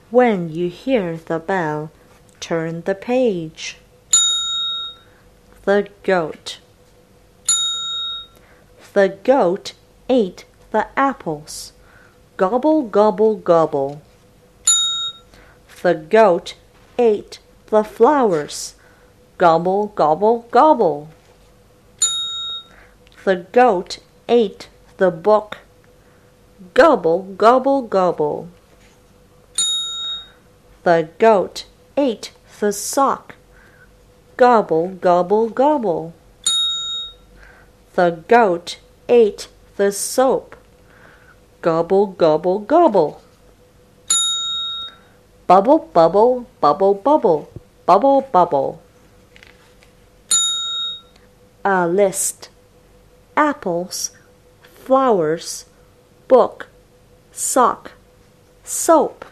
When you hear the bell, turn the page. The goat. The goat ate the apples. Gobble, gobble, gobble. The goat ate the flowers. Gobble, gobble, gobble. The goat ate the book. Gobble, gobble, gobble. The goat ate the sock. Gobble, gobble, gobble. The goat ate the soap. Gobble, gobble, gobble. Bubble, bubble, bubble, bubble, bubble, bubble. A list. Apples, flowers, book, sock, soap.